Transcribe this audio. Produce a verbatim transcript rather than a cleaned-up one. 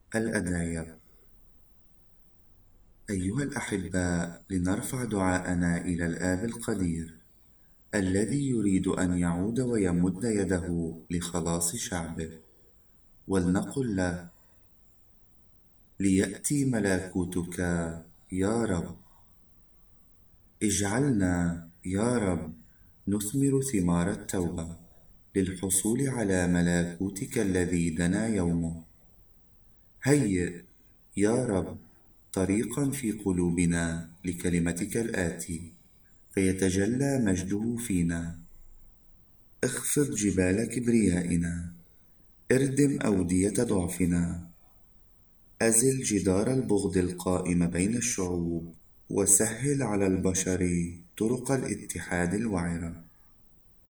الأدعية. أيها الأحباء، لنرفع دعاءنا إلى الآب القدير الذي يريد أن يعود ويمد يده لخلاص شعبه، ولنقل له: ليأتي ملكوتك يا رب. اجعلنا يا رب نثمر ثمار التوبة للحصول على ملكوتك الذي دنا يومه. هيئ يا رب طريقا في قلوبنا لكلمتك الآتي فيتجلى مجده فينا. اخفض جبال كبريائنا، اردم أودية ضعفنا، أزل جدار البغض القائم بين الشعوب، وسهل على البشر طرق الاتحاد الوعرة.